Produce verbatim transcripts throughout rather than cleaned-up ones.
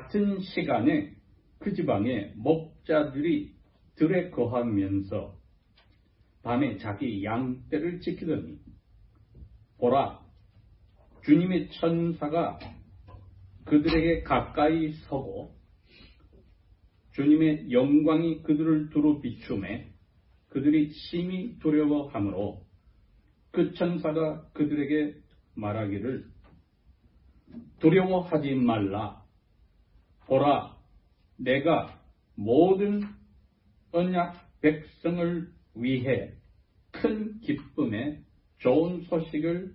같은 시간에 그 지방에 목자들이 들에 거하면서 밤에 자기 양떼를 지키더니 보라, 주님의 천사가 그들에게 가까이 서고 주님의 영광이 그들을 두루 비추매 그들이 심히 두려워하므로 그 천사가 그들에게 말하기를 두려워하지 말라. 보라, 내가 모든 언약 백성을 위해 큰 기쁨의 좋은 소식을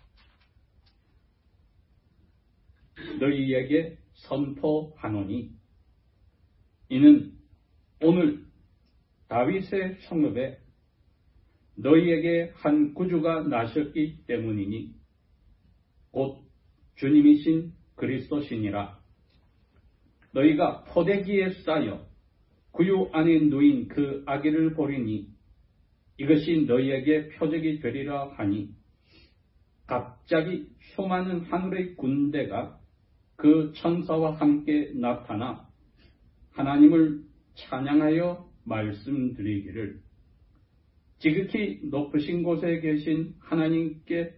너희에게 선포하노니 이는 오늘 다윗의 성읍에 너희에게 한 구주가 나셨기 때문이니 곧 주님이신 그리스도시니라. 너희가 포대기에 쌓여 구유 안에 누인 그 아기를 보리니 이것이 너희에게 표적이 되리라 하니 갑자기 수많은 하늘의 군대가 그 천사와 함께 나타나 하나님을 찬양하여 말씀드리기를 지극히 높으신 곳에 계신 하나님께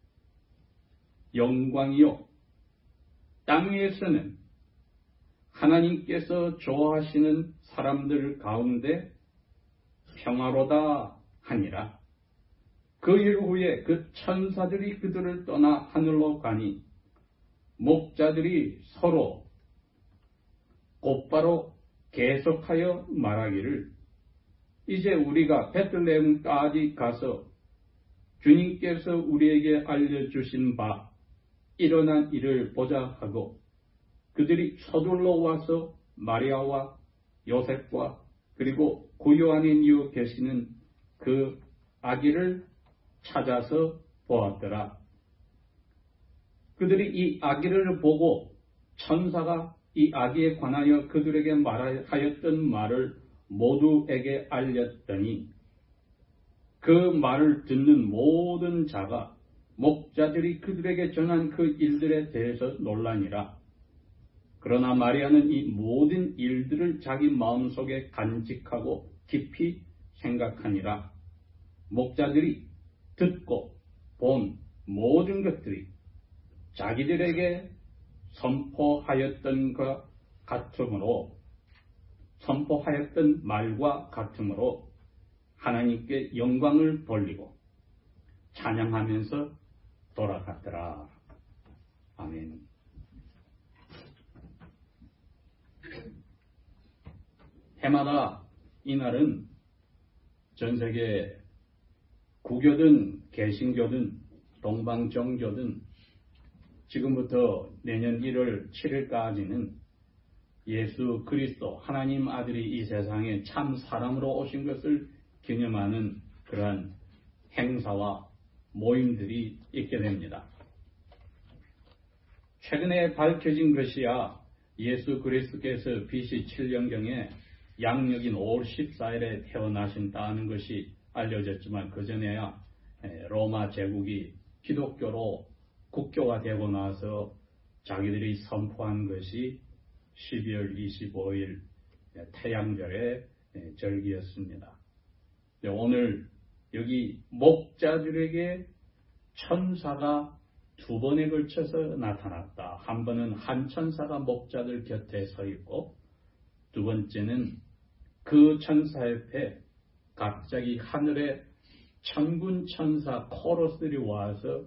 영광이요 땅 위에서는 하나님께서 좋아하시는 사람들 가운데 평화로다 하니라. 그 일 후에 그 천사들이 그들을 떠나 하늘로 가니 목자들이 서로 곧바로 계속하여 말하기를 이제 우리가 베들레헴까지 가서 주님께서 우리에게 알려주신 바 일어난 일을 보자 하고 그들이 서둘러 와서 마리아와 요셉과 그리고 구유 안에 누워 계시는 그 아기를 찾아서 보았더라. 그들이 이 아기를 보고 천사가 이 아기에 관하여 그들에게 말하였던 말을 모두에게 알렸더니 그 말을 듣는 모든 자가 목자들이 그들에게 전한 그 일들에 대해서 놀라니라. 그러나 마리아는 이 모든 일들을 자기 마음속에 간직하고 깊이 생각하니라. 목자들이 듣고 본 모든 것들이 자기들에게 선포하였던 것 같으므로 선포하였던 말과 같으므로 하나님께 영광을 돌리고 찬양하면서 돌아갔더라. 아멘. 해마다 이날은 전세계 구교든 개신교든 동방정교든 지금부터 내년 일월 칠일까지는 예수 그리스도 하나님 아들이 이 세상에 참 사람으로 오신 것을 기념하는 그러한 행사와 모임들이 있게 됩니다. 최근에 밝혀진 것이야 예수 그리스도께서 비씨 칠년경에 양력인 오월 십사일에 태어나신다는 것이 알려졌지만 그전에야 로마 제국이 기독교로 국교화되고 나서 자기들이 선포한 것이 십이월 이십오일 태양절의 절기였습니다. 오늘 여기 목자들에게 천사가 두 번에 걸쳐서 나타났다. 한 번은 한 천사가 목자들 곁에 서 있고 두 번째는 그 천사 옆에 갑자기 하늘에 천군 천사 코러스들이 와서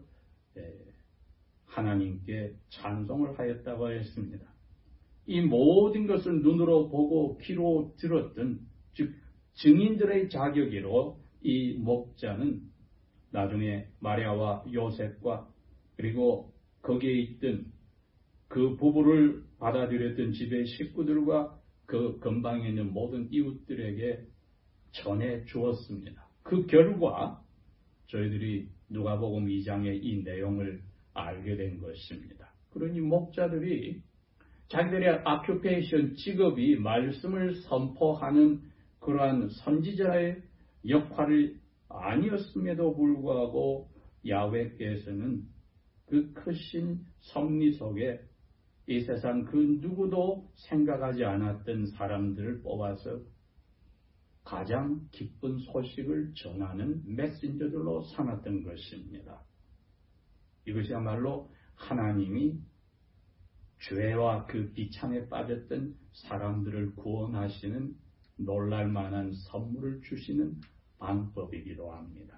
하나님께 찬송을 하였다고 했습니다. 이 모든 것을 눈으로 보고 귀로 들었던 즉 증인들의 자격으로 이 목자는 나중에 마리아와 요셉과 그리고 거기에 있던 그 부부를 받아들였던 집의 식구들과 그 근방에 있는 모든 이웃들에게 전해 주었습니다. 그 결과 저희들이 누가복음 이 장의 이 내용을 알게 된 것입니다. 그러니 목자들이 자기들의 아큐페이션 직업이 말씀을 선포하는 그러한 선지자의 역할이 아니었음에도 불구하고 야훼께서는 그 크신 섭리 속에 이 세상 그 누구도 생각하지 않았던 사람들을 뽑아서 가장 기쁜 소식을 전하는 메신저들로 삼았던 것입니다. 이것이야말로 하나님이 죄와 그 비참에 빠졌던 사람들을 구원하시는 놀랄만한 선물을 주시는 방법이기도 합니다.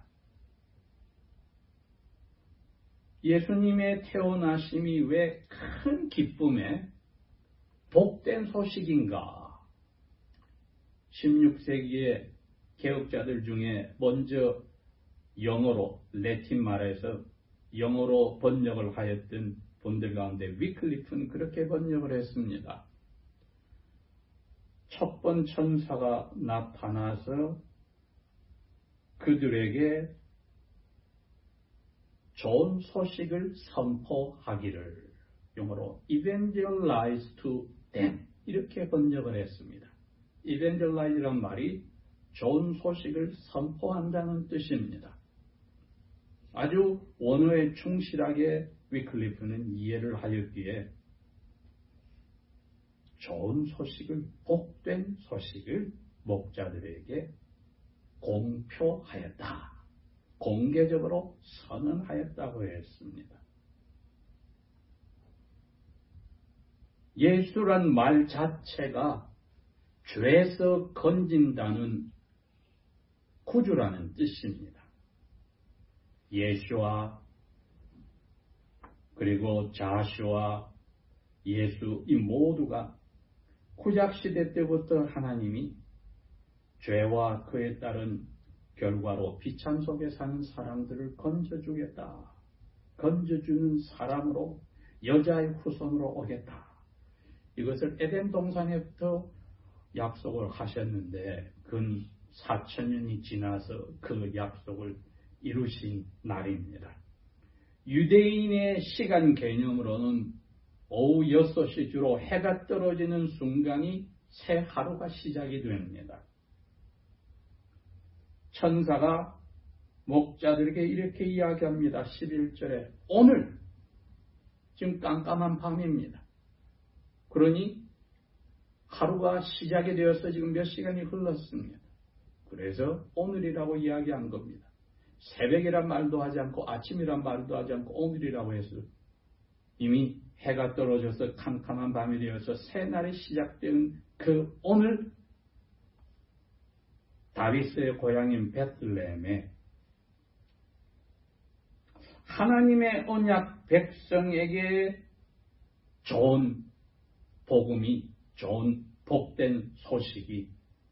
예수님의 태어나심이 왜 큰 기쁨에 복된 소식인가? 십육 세기의 개혁자들 중에 먼저 영어로, 레틴 말에서 영어로 번역을 하였던 분들 가운데 위클리프는 그렇게 번역을 했습니다. 첫 번 천사가 나타나서 그들에게 좋은 소식을 선포하기를, 영어로 evangelize to them 이렇게 번역을 했습니다. evangelize란 말이 좋은 소식을 선포한다는 뜻입니다. 아주 원어에 충실하게 위클리프는 이해를 하였기에 좋은 소식을, 복된 소식을 목자들에게 공표하였다. 공개적으로 선언하였다고 했습니다. 예수란 말 자체가 죄에서 건진다는 구주라는 뜻입니다. 예수와 그리고 자수와 예수 이 모두가 구약시대 때부터 하나님이 죄와 그에 따른 결과로 비참 속에 사는 사람들을 건져주겠다. 건져주는 사람으로 여자의 후손으로 오겠다. 이것을 에덴 동산에부터 약속을 하셨는데 근 사천 년이 지나서 그 약속을 이루신 날입니다. 유대인의 시간 개념으로는 오후 여섯 시 주로 해가 떨어지는 순간이 새 하루가 시작이 됩니다. 천사가 목자들에게 이렇게 이야기합니다. 십일 절에 오늘 지금 깜깜한 밤입니다. 그러니 하루가 시작이 되어서 지금 몇 시간이 흘렀습니다. 그래서 오늘이라고 이야기한 겁니다. 새벽이란 말도 하지 않고 아침이란 말도 하지 않고 오늘이라고 해서 이미 해가 떨어져서 캄캄한 밤이 되어서 새날이 시작되는 그 오늘 다윗의 고향인 베들레헴에 하나님의 언약 백성에게 좋은 복음이, 좋은 복된 소식이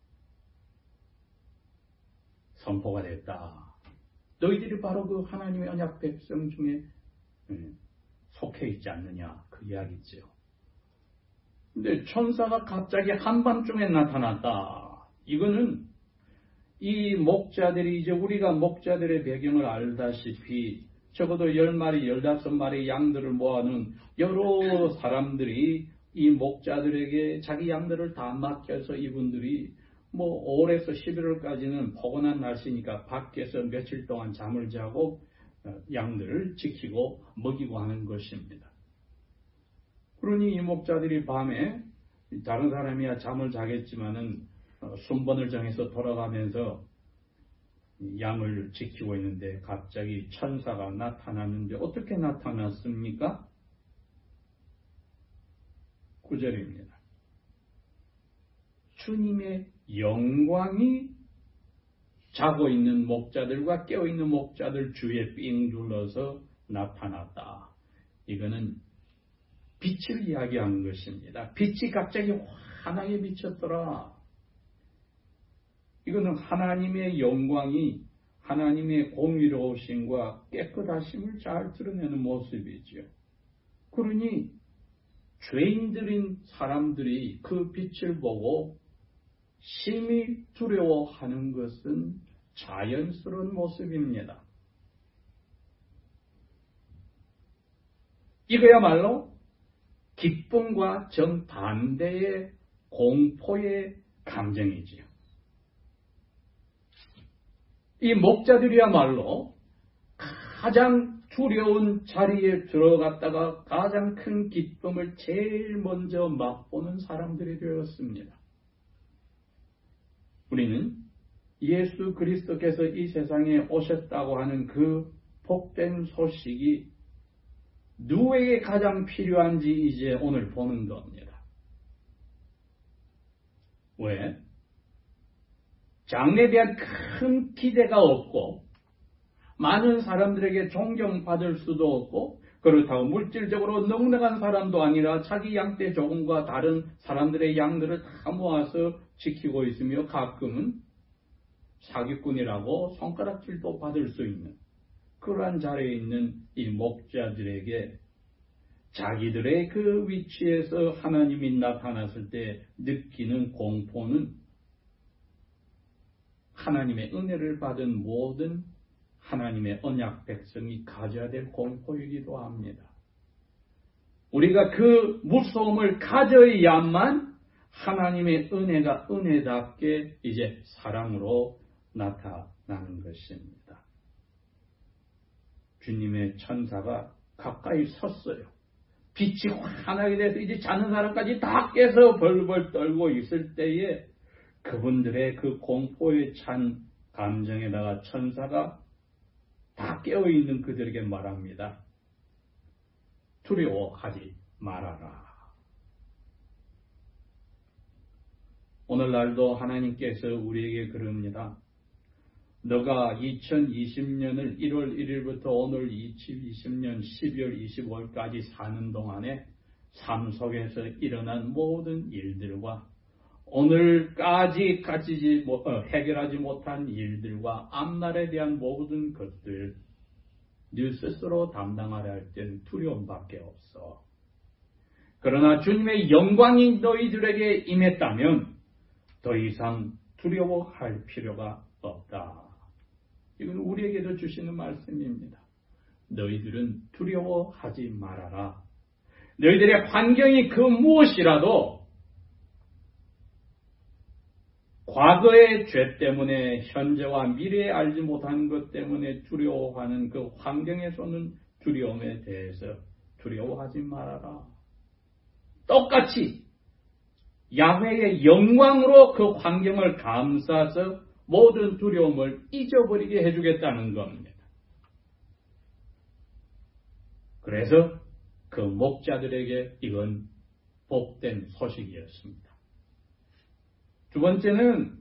선포가 됐다. 너희들이 바로 그 하나님의 언약 백성 중에 속해 있지 않느냐 그 이야기죠. 근데 천사가 갑자기 한밤중에 나타났다. 이거는 이 목자들이 이제 우리가 목자들의 배경을 알다시피 적어도 열 마리, 열다섯 마리 양들을 모아놓은 여러 사람들이 이 목자들에게 자기 양들을 다 맡겨서 이분들이 뭐 오월에서 십일월까지는 포근한 날씨니까 밖에서 며칠 동안 잠을 자고 양들을 지키고 먹이고 하는 것입니다. 그러니 이 목자들이 밤에 다른 사람이야 잠을 자겠지만은 순번을 정해서 돌아가면서 양을 지키고 있는데 갑자기 천사가 나타났는데 어떻게 나타났습니까? 구 절입니다. 주님의 영광이 자고 있는 목자들과 깨어있는 목자들 주위에 삥 둘러서 나타났다. 이거는 빛을 이야기하는 것입니다. 빛이 갑자기 환하게 비쳤더라. 이거는 하나님의 영광이 하나님의 공의로우심과 깨끗하심을 잘 드러내는 모습이죠. 그러니 죄인들인 사람들이 그 빛을 보고 심히 두려워하는 것은 자연스러운 모습입니다. 이거야말로 기쁨과 정반대의 공포의 감정이지요. 이 목자들이야말로 가장 두려운 자리에 들어갔다가 가장 큰 기쁨을 제일 먼저 맛보는 사람들이 되었습니다. 우리는 예수 그리스도께서 이 세상에 오셨다고 하는 그 복된 소식이 누구에게 가장 필요한지 이제 오늘 보는 겁니다. 왜? 장래에 대한 큰 기대가 없고 많은 사람들에게 존경받을 수도 없고 그렇다고 물질적으로 넉넉한 사람도 아니라 자기 양떼 조금과 다른 사람들의 양들을 다 모아서 지키고 있으며 가끔은 사기꾼이라고 손가락질도 받을 수 있는 그러한 자리에 있는 이 목자들에게 자기들의 그 위치에서 하나님이 나타났을 때 느끼는 공포는 하나님의 은혜를 받은 모든 하나님의 언약 백성이 가져야 될 공포이기도 합니다. 우리가 그 무서움을 가져야만 하나님의 은혜가 은혜답게 이제 사랑으로 나타나는 것입니다. 주님의 천사가 가까이 섰어요. 빛이 환하게 돼서 이제 자는 사람까지 다 깨서 벌벌 떨고 있을 때에 그분들의 그 공포에 찬 감정에다가 천사가 다 깨어있는 그들에게 말합니다. 두려워하지 말아라. 오늘날도 하나님께서 우리에게 그럽니다. 너가 이천이십 년을 일월 일일부터 오늘 이천이십 년 십이월 이십오일까지 사는 동안에 삶 속에서 일어난 모든 일들과 오늘까지 가지지 어, 해결하지 못한 일들과 앞날에 대한 모든 것들 네 스스로 담당하려 할 때는 두려움밖에 없어. 그러나 주님의 영광이 너희들에게 임했다면 더 이상 두려워할 필요가 없다. 이건 우리에게도 주시는 말씀입니다. 너희들은 두려워하지 말아라. 너희들의 환경이 그 무엇이라도 과거의 죄 때문에 현재와 미래에 알지 못하는 것 때문에 두려워하는 그 환경에서는 두려움에 대해서 두려워하지 말아라. 똑같이 야훼의 영광으로 그 환경을 감싸서 모든 두려움을 잊어버리게 해주겠다는 겁니다. 그래서 그 목자들에게 이건 복된 소식이었습니다. 두 번째는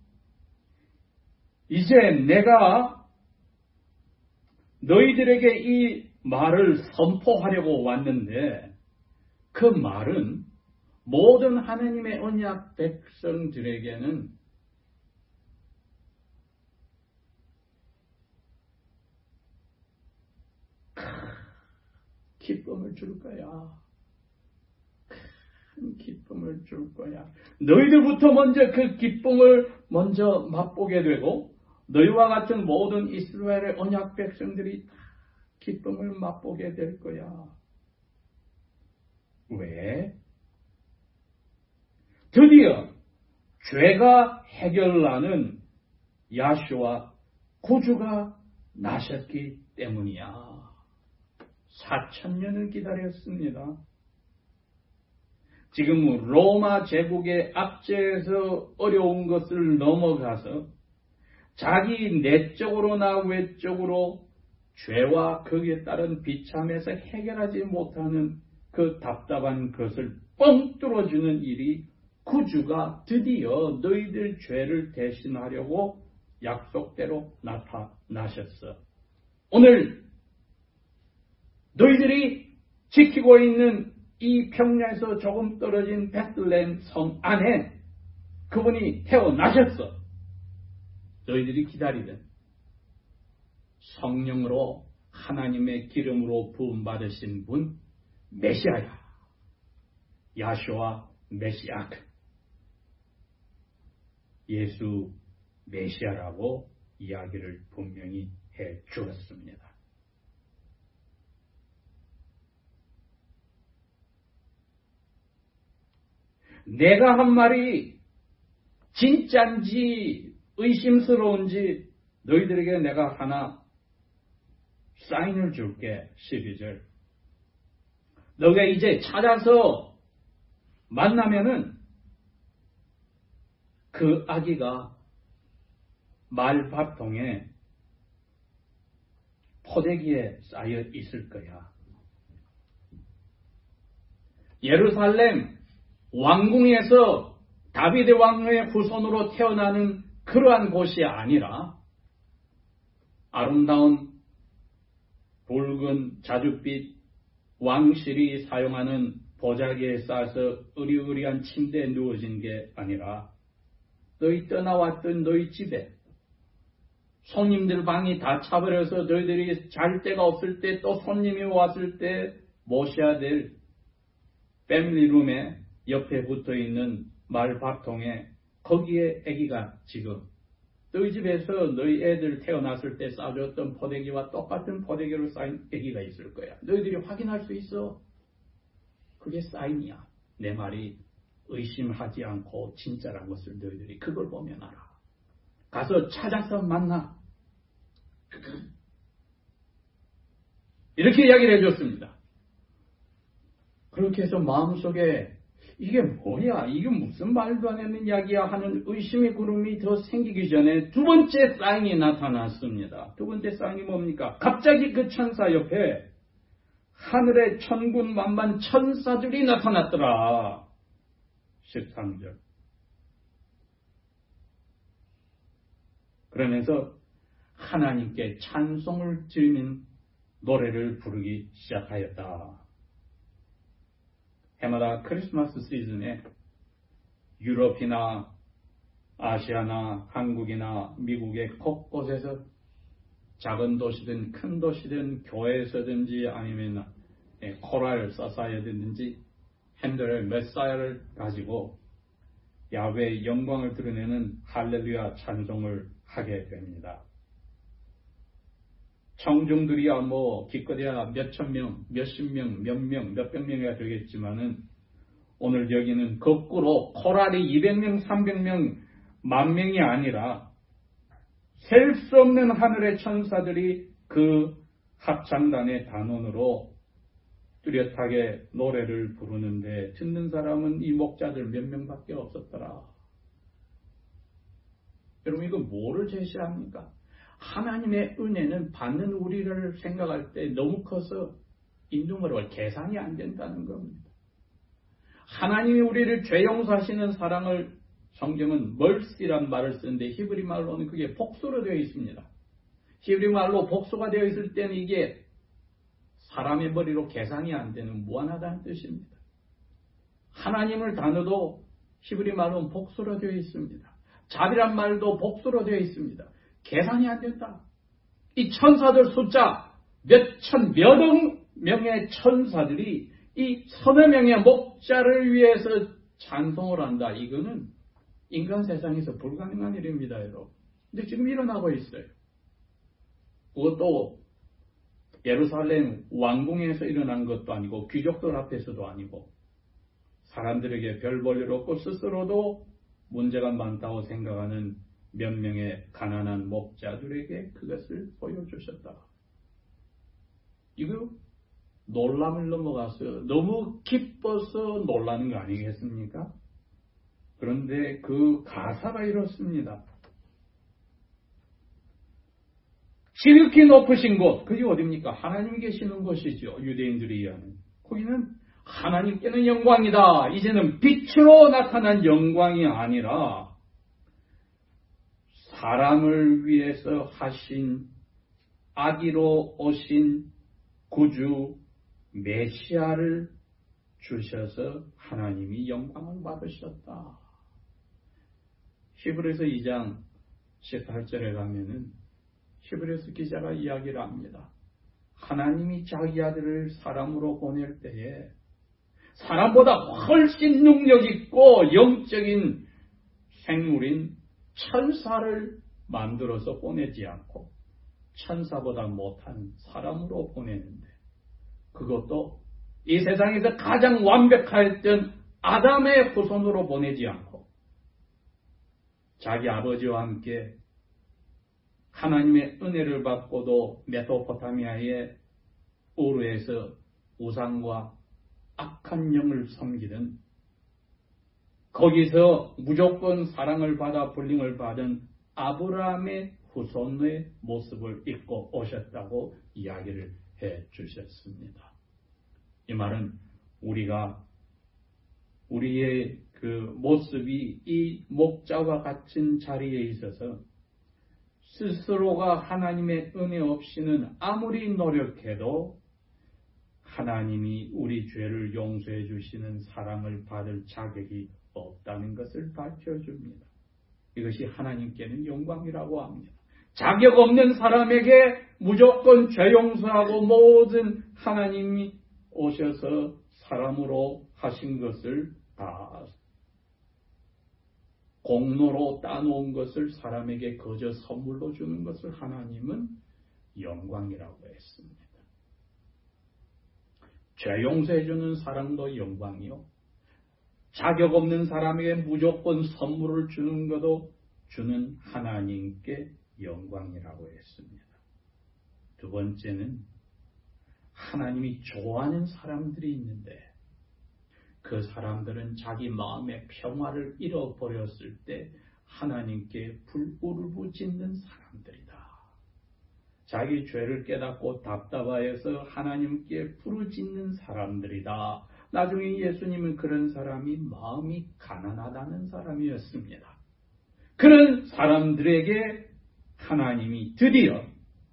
이제 내가 너희들에게 이 말을 선포하려고 왔는데 그 말은 모든 하나님의 언약 백성들에게는 기쁨을 줄 거야. 큰 기쁨을 줄 거야. 너희들부터 먼저 그 기쁨을 먼저 맛보게 되고 너희와 같은 모든 이스라엘의 언약 백성들이 기쁨을 맛보게 될 거야. 왜? 드디어 죄가 해결나는 야슈와 구주가 나셨기 때문이야. 사천 년을 기다렸습니다. 지금 로마 제국의 압제에서 어려운 것을 넘어가서 자기 내적으로나 외적으로 죄와 거기에 따른 비참에서 해결하지 못하는 그 답답한 것을 뻥 뚫어주는 일이 구주가 드디어 너희들 죄를 대신하려고 약속대로 나타나셨어. 오늘 너희들이 지키고 있는 이 평야에서 조금 떨어진 베들레헴 성 안에 그분이 태어나셨어. 너희들이 기다리던 성령으로 하나님의 기름으로 부음받으신 분 메시아야. 야슈아 메시아. 예수 메시아라고 이야기를 분명히 해 주었습니다. 내가 한 말이 진짠지 의심스러운지 너희들에게 내가 하나 사인을 줄게. 십이 절. 너가 이제 찾아서 만나면은 그 아기가 말밥통에 포대기에 쌓여 있을 거야. 예루살렘 왕궁에서 다윗 왕의 후손으로 태어나는 그러한 곳이 아니라 아름다운 붉은 자줏빛 왕실이 사용하는 보자기에 쌓아서 으리으리한 침대에 누워진 게 아니라 너희 떠나왔던 너희 집에 손님들 방이 다 차버려서 너희들이 잘 데가 없을 때 또 손님이 왔을 때 모셔야 될 패밀리룸에 옆에 붙어있는 말밥통에 거기에 아기가 지금 너희 집에서 너희 애들 태어났을 때 싸줬던 포대기와 똑같은 포대기로 쌓인 아기가 있을 거야. 너희들이 확인할 수 있어. 그게 사인이야. 내 말이 의심하지 않고 진짜란 것을 너희들이 그걸 보면 알아. 가서 찾아서 만나. 이렇게 이야기를 해줬습니다. 그렇게 해서 마음속에 이게 뭐야? 이게 무슨 말도 안 되는 이야기야 하는 의심의 구름이 더 생기기 전에 두 번째 사인이 나타났습니다. 두 번째 사인이 뭡니까? 갑자기 그 천사 옆에 하늘의 천군 만만 천사들이 나타났더라. 십삼 절. 그러면서 하나님께 찬송을 지르는 노래를 부르기 시작하였다. 해마다 크리스마스 시즌에 유럽이나 아시아나 한국이나 미국의 곳곳에서 작은 도시든 큰 도시든 교회에서든지 아니면 코랄 사사이어든지 핸델의 메사야를 가지고 야훼의 영광을 드러내는 할렐루야 찬송을 하게 됩니다. 청중들이야 뭐 기껏해야 몇천 명, 몇십 명, 몇 명, 몇백 명이야 되겠지만은 오늘 여기는 거꾸로 코랄이 이백 명, 삼백 명, 만 명이 아니라 셀 수 없는 하늘의 천사들이 그 합창단의 단원으로 뚜렷하게 노래를 부르는데 듣는 사람은 이 목자들 몇 명밖에 없었더라. 여러분 이거 뭐를 제시합니까? 하나님의 은혜는 받는 우리를 생각할 때 너무 커서 인중으로 계산이 안 된다는 겁니다. 하나님이 우리를 죄 용서하시는 사랑을 성경은 mercy란 말을 쓰는데 히브리 말로는 그게 복수로 되어 있습니다. 히브리 말로 복수가 되어 있을 때는 이게 사람의 머리로 계산이 안 되는 무한하다는 뜻입니다. 하나님을 단어도 히브리 말로는 복수로 되어 있습니다. 자비란 말도 복수로 되어 있습니다. 계산이 안 된다. 이 천사들 숫자 몇천, 몇억 명의 천사들이 이 서너 명의 목자를 위해서 찬송을 한다. 이거는 인간 세상에서 불가능한 일입니다, 여러분. 근데 지금 일어나고 있어요. 그것도 예루살렘 왕궁에서 일어난 것도 아니고 귀족들 앞에서도 아니고 사람들에게 별 볼 일 없고 스스로도 문제가 많다고 생각하는 몇 명의 가난한 목자들에게 그것을 보여주셨다. 이거 놀람을 넘어가서 너무 기뻐서 놀라는 거 아니겠습니까? 그런데 그 가사가 이렇습니다. 지극히 높으신 곳, 그게 어딥니까? 하나님이 계시는 곳이죠. 유대인들이 이해하는. 거기는 하나님께는 영광이다. 이제는 빛으로 나타난 영광이 아니라 사람을 위해서 하신 아기로 오신 구주 메시아를 주셔서 하나님이 영광을 받으셨다. 히브리서 이 장 십팔 절에 가면은 히브리서 기자가 이야기를 합니다. 하나님이 자기 아들을 사람으로 보낼 때에 사람보다 훨씬 능력있고 영적인 생물인 천사를 만들어서 보내지 않고 천사보다 못한 사람으로 보내는데 그것도 이 세상에서 가장 완벽하였던 아담의 후손으로 보내지 않고 자기 아버지와 함께 하나님의 은혜를 받고도 메소포타미아의 우르에서 우상과 악한 영을 섬기던, 거기서 무조건 사랑을 받아 불림을 받은 아브라함의 후손의 모습을 입고 오셨다고 이야기를 해 주셨습니다. 이 말은 우리가 우리의 그 모습이 이 목자와 같은 자리에 있어서 스스로가 하나님의 은혜 없이는 아무리 노력해도 하나님이 우리 죄를 용서해 주시는 사랑을 받을 자격이 없다는 것을 밝혀줍니다. 이것이 하나님께는 영광이라고 합니다. 자격 없는 사람에게 무조건 죄 용서하고 모든 하나님이 오셔서 사람으로 하신 것을 다 공로로 따놓은 것을 사람에게 거저 선물로 주는 것을 하나님은 영광이라고 했습니다. 죄 용서해 주는 사랑도 영광이요, 자격 없는 사람에게 무조건 선물을 주는 것도 주는 하나님께 영광이라고 했습니다. 두 번째는 하나님이 좋아하는 사람들이 있는데 그 사람들은 자기 마음의 평화를 잃어버렸을 때 하나님께 불우르부짖는 사람들이다. 자기 죄를 깨닫고 답답하여서 하나님께 부르짖는 사람들이다. 나중에 예수님은 그런 사람이 마음이 가난하다는 사람이었습니다. 그런 사람들에게 하나님이 드디어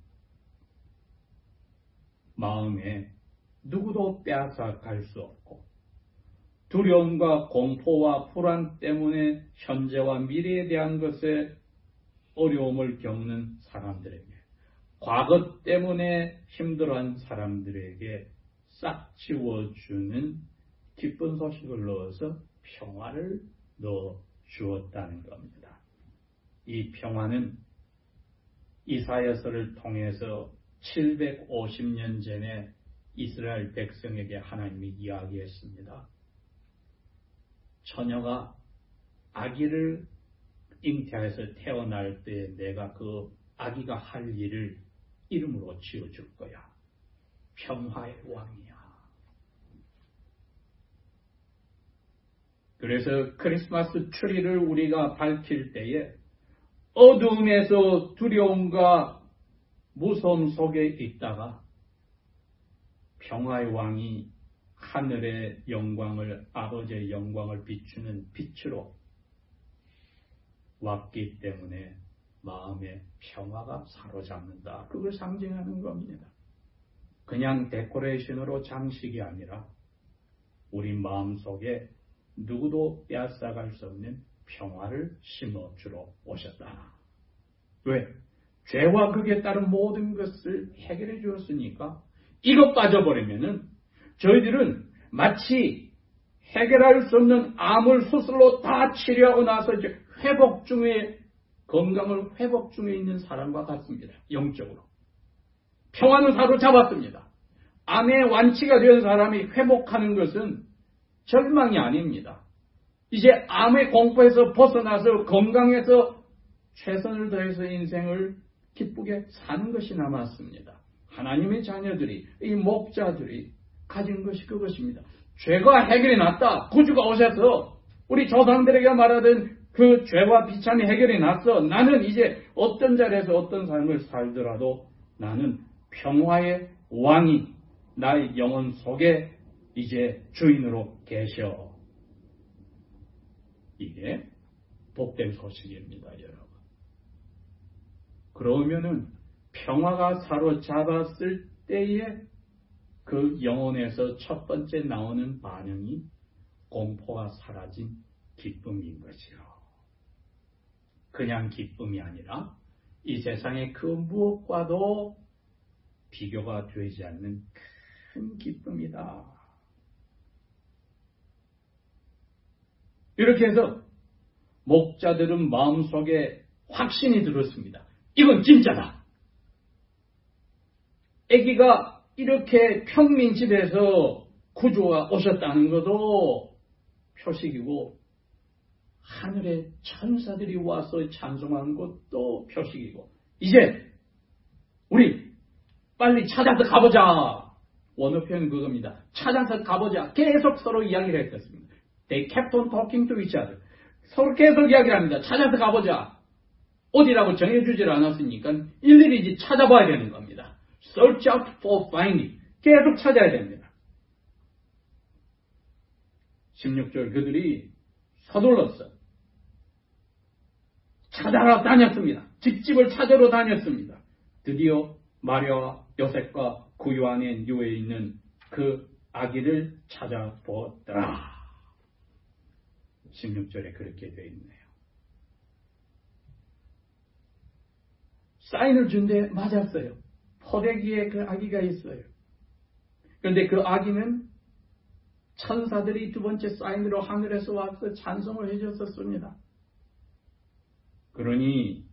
마음에 누구도 빼앗아갈 수 없고 두려움과 공포와 불안 때문에 현재와 미래에 대한 것에 어려움을 겪는 사람들에게, 과거 때문에 힘들어한 사람들에게 싹 지워주는 기쁜 소식을 넣어서 평화를 넣어 주었다는 겁니다. 이 평화는 이사야서를 통해서 칠백오십 년 전에 이스라엘 백성에게 하나님이 이야기했습니다. 처녀가 아기를 잉태해서 태어날 때 내가 그 아기가 할 일을 이름으로 지어줄 거야. 평화의 왕이야. 그래서 크리스마스 트리를 우리가 밝힐 때에 어두움에서 두려움과 무서움 속에 있다가 평화의 왕이 하늘의 영광을, 아버지의 영광을 비추는 빛으로 왔기 때문에 마음의 평화가 사로잡는다. 그걸 상징하는 겁니다. 그냥 데코레이션으로 장식이 아니라 우리 마음속에 누구도 빼앗아갈 수 없는 평화를 심어주러 오셨다. 왜? 죄와 극에 따른 모든 것을 해결해 주었으니까 이것 빠져버리면은 저희들은 마치 해결할 수 없는 암을 수술로 다 치료하고 나서 이제 회복 중에, 건강을 회복 중에 있는 사람과 같습니다. 영적으로. 평화는 사로잡았습니다. 암의 완치가 된 사람이 회복하는 것은 절망이 아닙니다. 이제 암의 공포에서 벗어나서 건강해서 최선을 다해서 인생을 기쁘게 사는 것이 남았습니다. 하나님의 자녀들이, 이 목자들이 가진 것이 그것입니다. 죄가 해결이 났다. 구주가 오셔서 우리 조상들에게 말하던 그 죄와 비참이 해결이 났어. 나는 이제 어떤 자리에서 어떤 삶을 살더라도 나는 평화의 왕이 나의 영혼 속에 이제 주인으로 계셔. 이게 복된 소식입니다, 여러분. 그러면은 평화가 사로잡았을 때에 그 영혼에서 첫 번째 나오는 반응이 공포가 사라진 기쁨인 것이요. 그냥 기쁨이 아니라 이 세상의 그 무엇과도 비교가 되지 않는 큰 기쁨이다. 이렇게 해서 목자들은 마음속에 확신이 들었습니다. 이건 진짜다. 아기가 이렇게 평민집에서 구주가 오셨다는 것도 표식이고 하늘의 천사들이 와서 찬송한 것도 표식이고 이제 우리 빨리 찾아서 가보자. 원어 표현은 그겁니다. 찾아서 가보자. 계속 서로 이야기를 했었습니다. They kept on talking to each other. 서로 계속 이야기를 합니다. 찾아서 가보자. 어디라고 정해주질 않았으니까 일일이 찾아봐야 되는 겁니다. Search out for finding. 계속 찾아야 됩니다. 십육 절 그들이 서둘렀어. 찾아러 다녔습니다. 집집을 찾으러 다녔습니다. 드디어 마리아와 요셉과 구유 안에 누워 있는 그 아기를 찾아보더라. 십육 절에 그렇게 되어 있네요. 사인을 준데 맞았어요. 포대기에 그 아기가 있어요. 그런데 그 아기는 천사들이 두 번째 사인으로 하늘에서 와서 찬송을 해줬었습니다. 그러니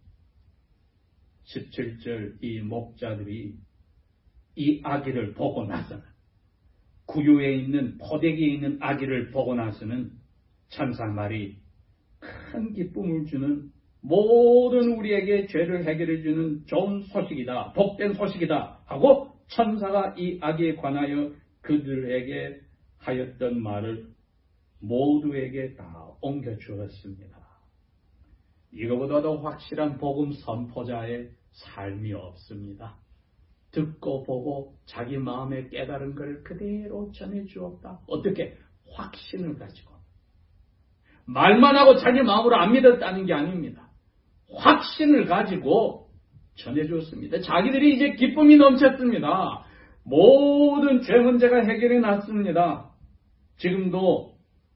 십칠 절 이 목자들이 이 아기를 보고 나서는 구유에 있는 포대기에 있는 아기를 보고 나서는 천사 말이 큰 기쁨을 주는 모든 우리에게 죄를 해결해 주는 좋은 소식이다. 복된 소식이다. 하고 천사가 이 아기에 관하여 그들에게 하였던 말을 모두에게 다 옮겨주었습니다. 이거보다도 확실한 복음 선포자의 삶이 없습니다. 듣고 보고 자기 마음에 깨달은 것을 그대로 전해주었다. 어떻게? 확신을 가지고. 말만 하고 자기 마음으로 안 믿었다는 게 아닙니다. 확신을 가지고 전해주었습니다. 자기들이 이제 기쁨이 넘쳤습니다. 모든 죄 문제가 해결이 났습니다. 지금도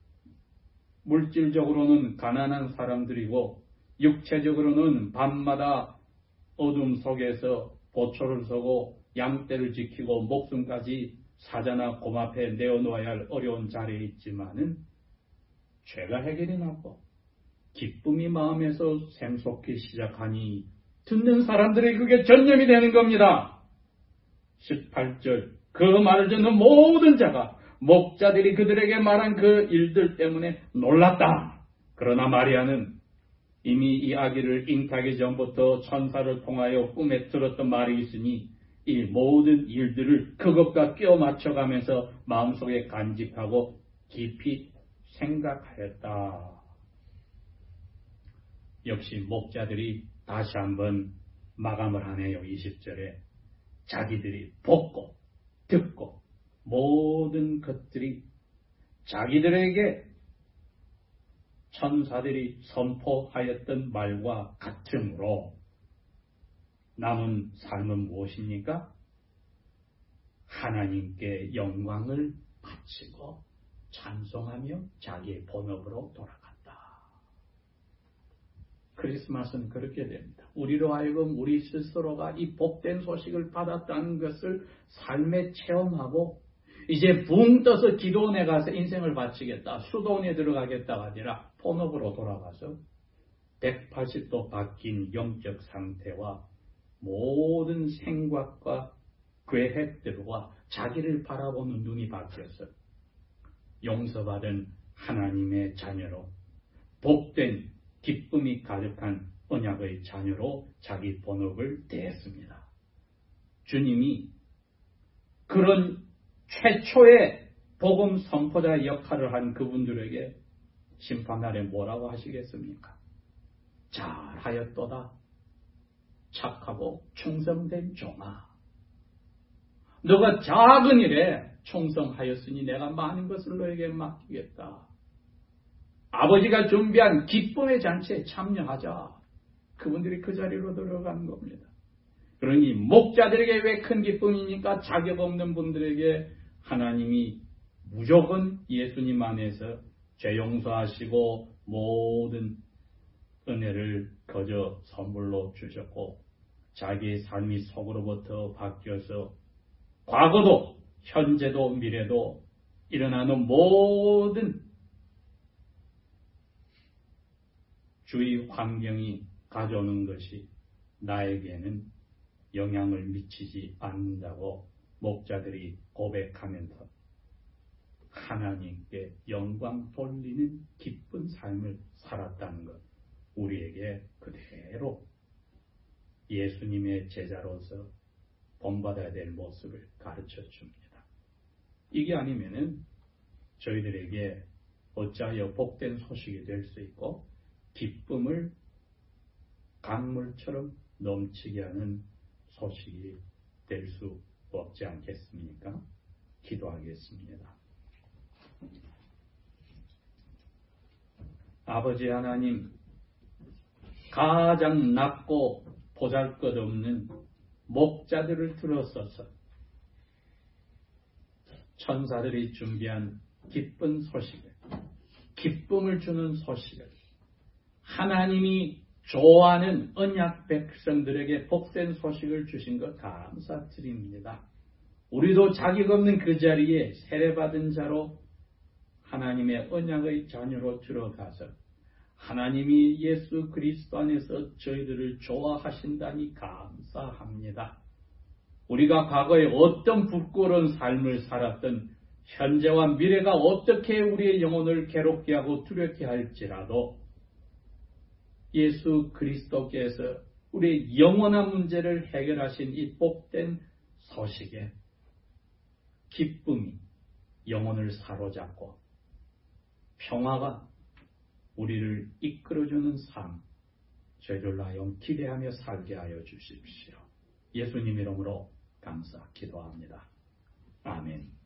물질적으로는 가난한 사람들이고 육체적으로는 밤마다 어둠 속에서 보초를 서고 양떼를 지키고 목숨까지 사자나 곰 앞에 내어놓아야 할 어려운 자리에 있지만은 죄가 해결이 났고 기쁨이 마음에서 샘솟기 시작하니 듣는 사람들이 그게 전념이 되는 겁니다. 십팔 절 그 말을 듣는 모든 자가 목자들이 그들에게 말한 그 일들 때문에 놀랐다. 그러나 마리아는 이미 이 아기를 잉타기 전부터 천사를 통하여 꿈에 들었던 말이 있으니 이 모든 일들을 그것과 끼워 맞춰가면서 마음속에 간직하고 깊이 생각하였다. 역시 목자들이 다시 한번 마감을 하네요. 이십 절에 자기들이 보고 듣고 모든 것들이 자기들에게 천사들이 선포하였던 말과 같으므로 남은 삶은 무엇입니까? 하나님께 영광을 바치고 찬송하며 자기의 본업으로 돌아간다. 크리스마스는 그렇게 됩니다. 우리로 하여금 우리 스스로가 이 복된 소식을 받았다는 것을 삶에 체험하고 이제 붕 떠서 기도원에 가서 인생을 바치겠다, 수도원에 들어가겠다가 아니라 본업으로 돌아가서 백팔십 도 바뀐 영적 상태와 모든 생각과 계획들과 자기를 바라보는 눈이 바뀌어서 용서받은 하나님의 자녀로 복된 기쁨이 가득한 언약의 자녀로 자기 본업을 대했습니다. 주님이 그런 최초의 복음 선포자 역할을 한 그분들에게 심판날에 뭐라고 하시겠습니까? 잘하였도다. 착하고 충성된 종아. 너가 작은 일에 충성하였으니 내가 많은 것을 너에게 맡기겠다. 아버지가 준비한 기쁨의 잔치에 참여하자. 그분들이 그 자리로 들어간 겁니다. 그러니 목자들에게 왜 큰 기쁨이니까 자격 없는 분들에게 하나님이 무조건 예수님 안에서 죄 용서하시고 모든 은혜를 거저 선물로 주셨고 자기의 삶이 속으로부터 바뀌어서 과거도 현재도 미래도 일어나는 모든 주위 환경이 가져오는 것이 나에게는 영향을 미치지 않는다고 목자들이 고백하면서 하나님께 영광 돌리는 기쁜 삶을 살았다는 것 우리에게 그대로 예수님의 제자로서 본받아야 될 모습을 가르쳐 줍니다. 이게 아니면은 저희들에게 어찌하여 복된 소식이 될 수 있고 기쁨을 강물처럼 넘치게 하는 소식이 될 수 없지 않겠습니까? 기도하겠습니다. 아버지 하나님, 가장 낮고 보잘것없는 목자들을 들어서서 천사들이 준비한 기쁜 소식을, 기쁨을 주는 소식을 하나님이 좋아하는 언약 백성들에게 복된 소식을 주신 것 감사드립니다. 우리도 자격 없는 그 자리에 세례받은 자로 하나님의 언약의 자녀로 들어가서 하나님이 예수 그리스도 안에서 저희들을 좋아하신다니 감사합니다. 우리가 과거에 어떤 부끄러운 삶을 살았던 현재와 미래가 어떻게 우리의 영혼을 괴롭게 하고 두렵게 할지라도 예수 그리스도께서 우리의 영원한 문제를 해결하신 이 복된 소식에 기쁨이 영혼을 사로잡고 평화가 우리를 이끌어주는 삶, 저희들로 하여금 기대하며 살게 하여 주십시오. 예수님 이름으로 감사 기도합니다. 아멘.